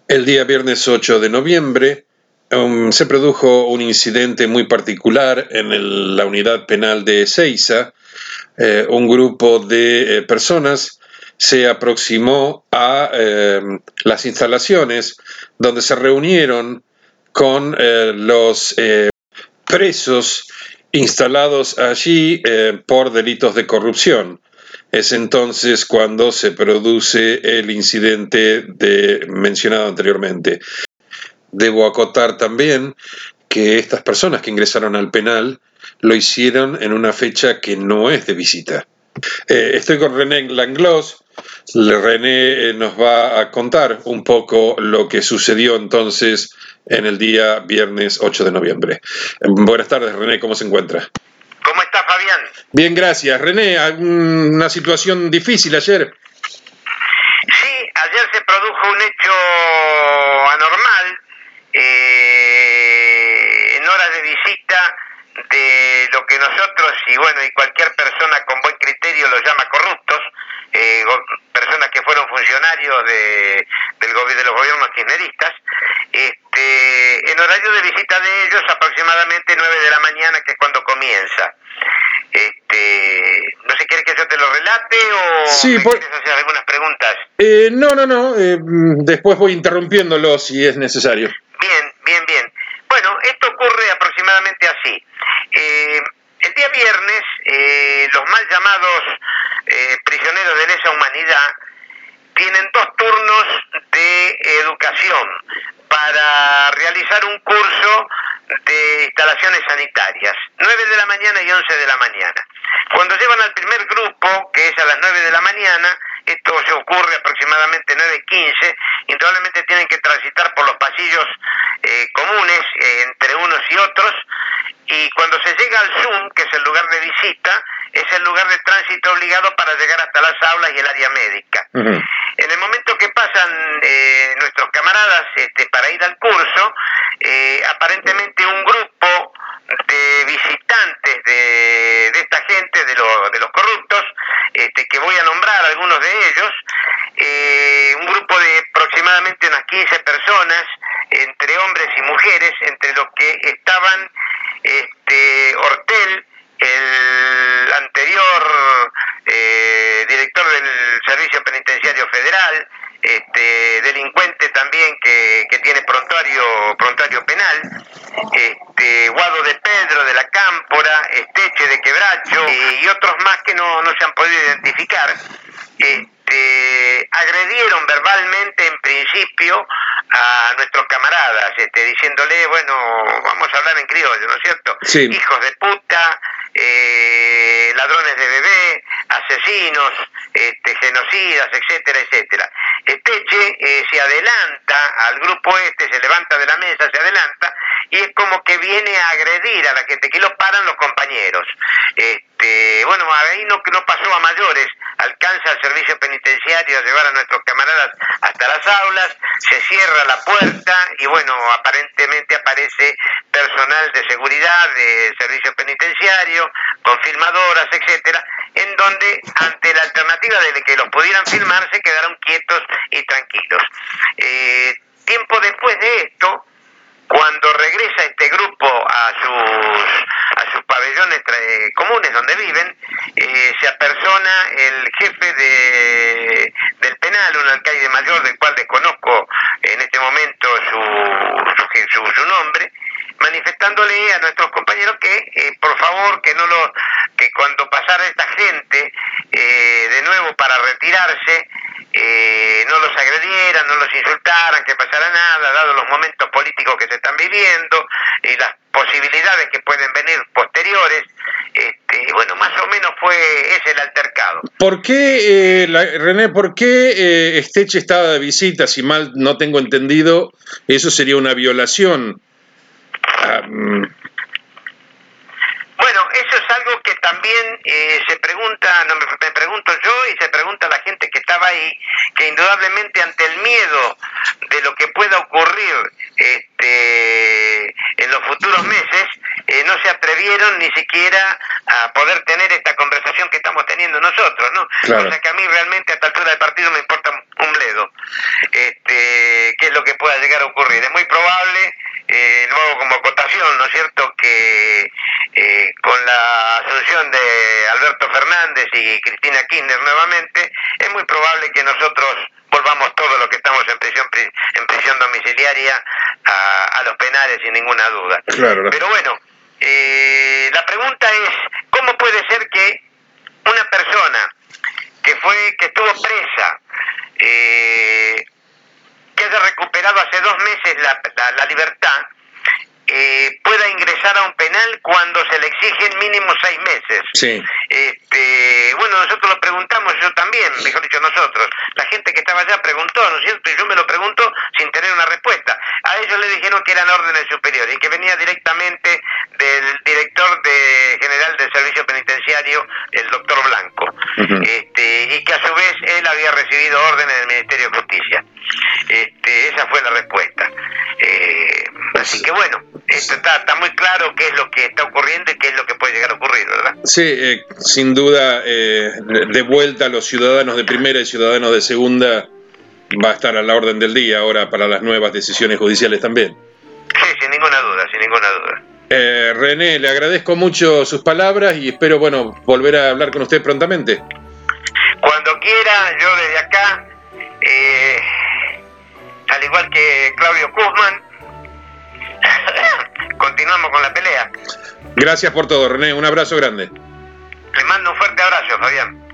El día viernes 8 de noviembre se produjo un incidente muy particular en la unidad penal de Ezeiza. Un grupo de personas se aproximó a las instalaciones donde se reunieron con los presos instalados allí por delitos de corrupción. Es entonces cuando se produce el incidente mencionado anteriormente. Debo acotar también que estas personas que ingresaron al penal lo hicieron en una fecha que no es de visita. Estoy con René Langlois. René nos va a contar un poco lo que sucedió entonces en el día viernes 8 de noviembre. Buenas tardes, René, ¿cómo se encuentra? ¿Cómo está, Fabián? Bien, gracias. René, una situación difícil ayer. Sí, ayer se produjo un hecho anormal en horas de visita de lo que nosotros y cualquier persona con buen criterio los llama corruptos, personas que fueron funcionarios de los gobiernos kirchneristas, en horario de visita de ellos aproximadamente 9 de la mañana, que es cuando comienza. ¿No se quiere que yo te lo relate o sí, quieres hacer algunas preguntas? No. Después voy interrumpiéndolo si es necesario. Bien. Bueno, esto ocurre aproximadamente así. El día viernes, los mal llamados prisioneros de lesa humanidad tienen 2 turnos de educación para realizar un curso de instalaciones sanitarias, 9 de la mañana y 11 de la mañana. Cuando llevan al primer grupo, que es a las 9 de la mañana, esto se ocurre aproximadamente 9:15, indudablemente tienen que transitar por los pasillos comunes entre unos y otros, y cuando se llega al Zoom, que es el lugar de visita, es el lugar de tránsito obligado para llegar hasta las aulas y el área médica. Uh-huh. En el momento que pasan nuestros camaradas para ir al curso, aparentemente un grupo de visitantes de esta gente, de los corruptos, que voy a nombrar algunos de ellos, un grupo de aproximadamente unas 15 personas, entre hombres y mujeres, entre los que estaban Ortel, el anterior director del Servicio Penitenciario Federal, delincuente también que tiene prontuario penal, Guado de Pedro de la Cámpora, Esteche de Quebracho y otros más que no se han podido identificar. Agredieron verbalmente en principio a nuestros camaradas, diciéndole, vamos a hablar en criollo, ¿no es cierto? Sí. Hijos de puta, ladrones de bebé, asesinos, genocidas, etcétera. Esteche se adelanta al grupo se levanta de la mesa, se adelanta, y es como que viene a agredir a la gente, que lo paran los compañeros. Ahí no pasó a mayores, alcanza el servicio penitenciario a llevar a nuestros camaradas hasta las aulas, se cierra la puerta y aparentemente aparece personal de seguridad del servicio penitenciario, con filmadoras, etcétera, en donde ante la alternativa de que los pudieran filmar se quedaron quietos y tranquilos. Tiempo después de esto, cuando regresa este grupo a sus pabellones comunes donde viven, se apersona el jefe del penal, un alcaide mayor del cual desconozco en este momento su nombre, manifestándole a nuestros compañeros que por favor que cuando pasara esta gente de nuevo para retirarse, no los agredieran, no los insultaran, que pasara nada, dado los momentos políticos que se están viviendo y las posibilidades que pueden venir posteriores. Más o menos fue ese el altercado. ¿Por qué, René, Esteche estaba de visita? Si mal no tengo entendido, eso sería una violación. Eso es algo que también se pregunta, me pregunto yo y se pregunta la gente que estaba ahí, que indudablemente ante el miedo de lo que pueda ocurrir en los futuros meses, no se atrevieron ni siquiera a poder tener esta conversación que estamos teniendo nosotros, ¿no? Claro. Cosa que a mí realmente a esta altura del partido me importa un bledo, qué es lo que pueda llegar a ocurrir. Es muy probable, lo hago como acotación, ¿no es cierto?, que con la asunción de Alberto Fernández y Cristina Kirchner nuevamente, es muy probable que nosotros volvamos todos los que estamos en prisión domiciliaria a los penales, sin ninguna duda. Claro. Pero bueno, la pregunta es, ¿cómo puede ser que una persona que estuvo presa, que haya recuperado hace 2 meses la libertad, pueda ingresar a un penal cuando se le exigen mínimo 6 meses? Sí. Bueno, nosotros lo preguntamos, yo también, mejor dicho nosotros, la gente que estaba allá preguntó, ¿no es cierto? Y yo me lo pregunto sin tener una respuesta. A ellos le dijeron que eran órdenes superiores y que venía directamente del director general del servicio penitenciario, el doctor Blanco, y que a su vez él había recibido órdenes del Ministerio de Justicia. Esa fue la respuesta. Así que bueno, esto está muy claro qué es lo que está ocurriendo y qué es lo que puede llegar a ocurrir, ¿verdad? Sí, sin duda, de vuelta a los ciudadanos de primera y ciudadanos de segunda va a estar a la orden del día ahora para las nuevas decisiones judiciales también. Sí, sin ninguna duda, sin ninguna duda. René, le agradezco mucho sus palabras y espero, volver a hablar con usted prontamente. Cuando quiera, yo desde acá, al igual que Claudio Kuzman, continuamos con la pelea. Gracias por todo, René. Un abrazo grande. Le mando un fuerte abrazo, Fabián.